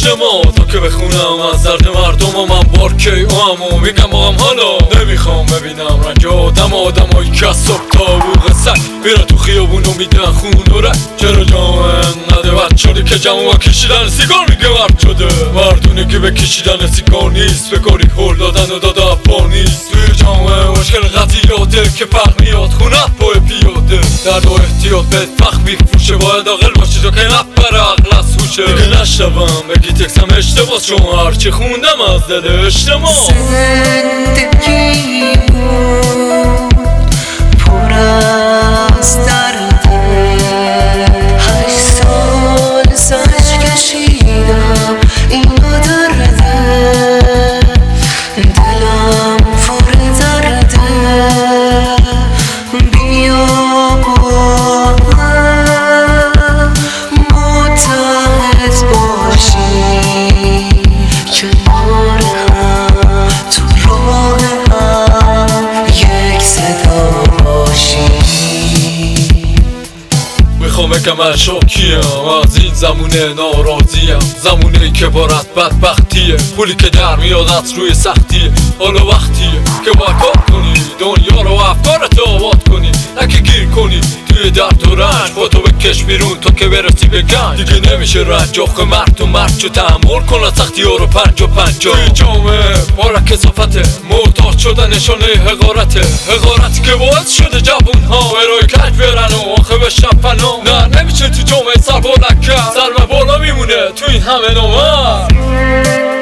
اجتماع تا که بخونم از درد مردم و من بارکی و میگم باهم حالا نمیخوام ببینم رنج آدمایی که از صبح تا بوق سر میرن تو خیابون و میدن خون و رنگ. چرا جامعه انقدر بد شده که جمع کشیدن سیگار میگه مرد شده؟ مردونه که به کشیدن سیگار نیست، به کاری هل دادن و داده اپا نیست. توی جامعه مشکل قضیاته که فرق میاد خونت پای پیاده. درد و احتیاط بدبخت میفروشه، باید عاقل باشی تو که نپره عقل از هوشه. دیگه نشنوم بگی تکسم اشتباه، چون هرچی خوندم از دل اجتماع. زندگی بود پر از درده، 8 سال سرش کشیدم اینو درده، دلم پر درده. بیا با هم متحد باشیم، کنار هم تو راه هم یک صدا باشیم. میخوام بگم من شاکیم از این زمونه ناراضیم، زمونه‌ای که بارد بدبختیه، پولی که در میاد از روی سختیه. حالا وقتیه که باید کار کنی، دنیا رو افکارت آباد کنی، نه که گیر کنی توی درد و رنج. با تو بکش بیرون تا که برسی به گنج. دیگه نمیشه رنج آخه مرد و مرد چو تحمل کن از سختی ها رو 5 و 5. توی جامعه بارک کثافته، محتاج شدن نشانه حقارته، حقارتی که باعث شده جوون ها برای کج برن و آخه بشن فنا. نه نمیشه تو جامعه سر بلند کرد، سر بالا میمونه تو این همه نامرد.